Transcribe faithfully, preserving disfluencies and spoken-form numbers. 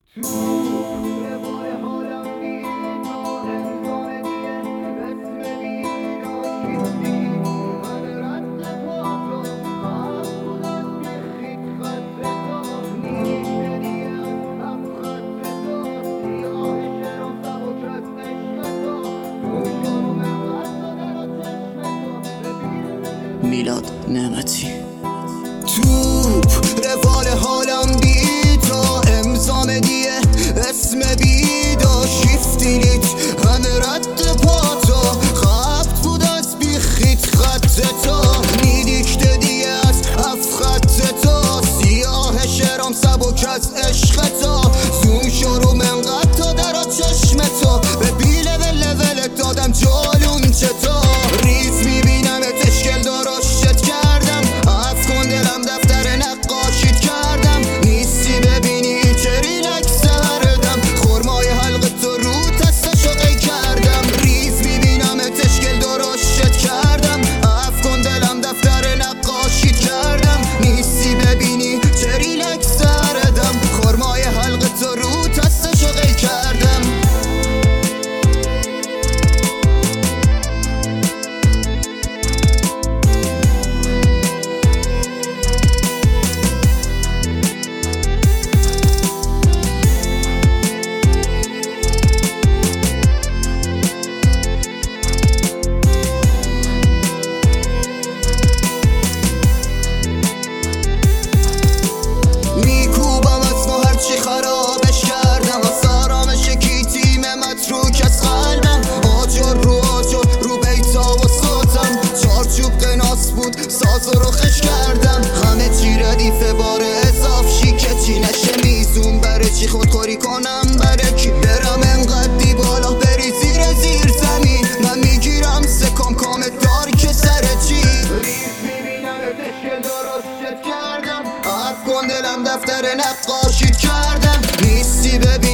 میلاد نعمتی. توپ روال حالم بی تا امضا دیه اسم بیدا شیفتیلیت همه رد پاتا خبت بود از بی خیت خط تا نیدیکته دیه از اف خط تا سیاه شرام سبک از عشق تا زوم شروع منقد تا درا چشم تا به بی لول لولت دادم جالون چتا ریز میبینم تشکل دراشت کردم اف کن دلم دفتر نقاشیت کردم نیستی ببینی چه ریلک سردم خورمای حلق تو رو تستشو قی کردم ریز میبینم تشکل دراشت کردم اف کن دلم دفتر نقاشیت کردم نیستی ببینی چه ریلک سردم خورمای حلق تو رو تستشو قی کردم خرابش کردم از آرامش کی تیم متروک از قلبم آجر رو آجر رو بیتا و صوتم چارچوب قناس بود ساز رو خش کردم همه چی ردیف بار اضاف شیکه چی نشه میزون بره چی خودخوری کنم بره کی برم انقدی بالا بری زیر زیر زمین من میگیرم سکام کام دار که سر چی ریز میبینم تشکل درست کردم اف کن دلم دفتر نقاشیت کردم نیستی ببین